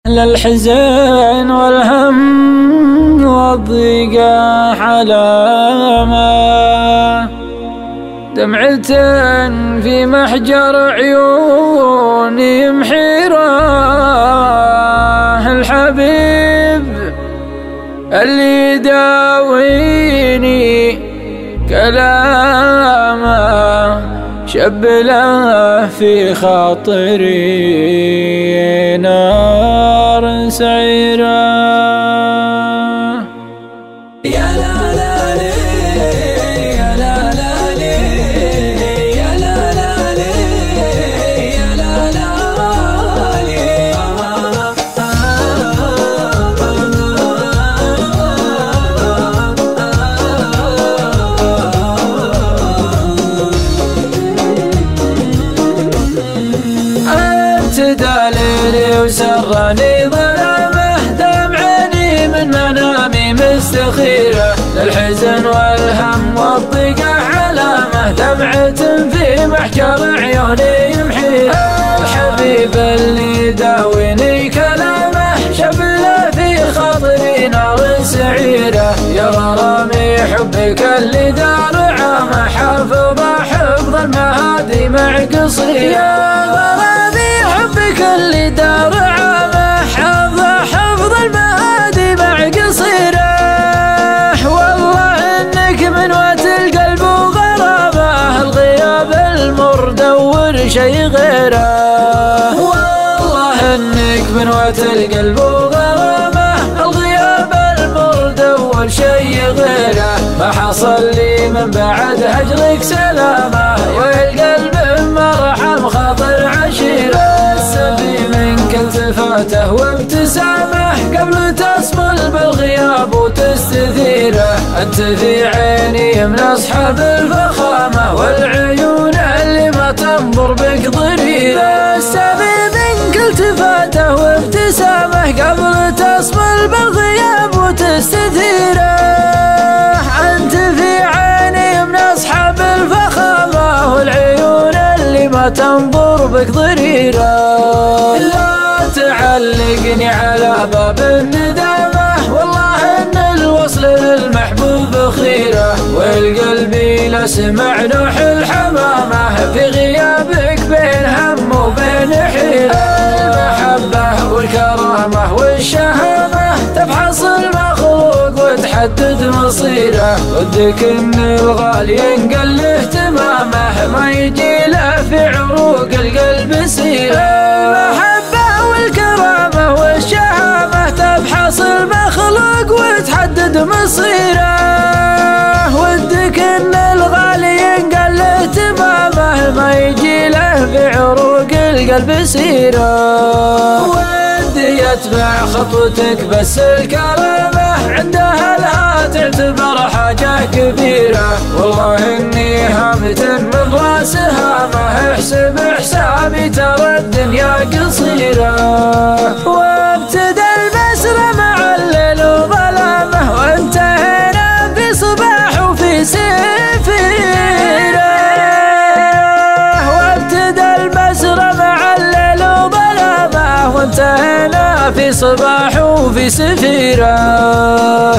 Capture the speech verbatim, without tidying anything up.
للحزن والهم والضيقة حلامة، دمعة في محجر عيوني يمحيره الحبيب اللي يداويني كلامه، شب له في خاطري نار سعيرة. يا لا لا لي يا لا لا لي يا لا لا لي يا لا لا لي. أنت دليلي وسرني ظلامه، دمعني من منامي مستخيرة، للحزن والهم والضيقة علامة، دمعة في محجر عيوني يمحيها الحبيب اللي يداويني كلامه، شبله في خاطري نار سعيرة. يا غرامي حبك اللي دار عامه، حافظه حفظ المهادي مع قصيرة. يا غرامي حبك اللي دار عامه، حافظه حفظ المهادي مع قصيرة. والله انك من وقت القلب وغرامه، الغياب المر دور شي غيره. والله انك من وقت القلب وغرامه، الغياب المر دور شي غيره. ما حصل لي من بعد هجرك سلامه، والقلب مرحم خاطر عشيره. السبي منك التفاته وابتسامه، قبل تصمل بالغياب وتستثيره. انت في عيني من اصحاب الفخامه، والعيون اللي ما تنظر بك ضريره. السبي منك التفاته وابتسامه، قبل تصمل بالغياب وتستثيره. انت في عيني من اصحاب الفخامه، والعيون اللي ما تنظر بك ضريره. لا تعلقني على باب الندامه، والله ان الوصل للمحبوب خيره. والقلب لا سمع نوح الحمامه، في غيابك بين هم وبين حيره. المحبه والكرامه والشهامه، تفحص المخلوق وتحدد مصيره. ودك ان الغالي ينقل له اهتمامه، ما يجي له في عروق القلب سيره. المحبه والكرامه والشهامه، تفحص المخلوق وتحدد مصيره. ودك ان الغالي ينقل له اهتمامه، ما يجي له في عروق القلب سيره. ودي يتبع خطوتك بس الكرامه، عندها لها تعتبر حاجة كبيرة. والله اني هامة من راسها، ما احسب حسابي ترى الدنيا قصيرة. وابتدى البسر مع الليل وظلامه، وانتهينا في صباح وفي سفيرة. وابتدى البسر مع الليل وظلامه، وانتهينا في صباح وفي سفيرة.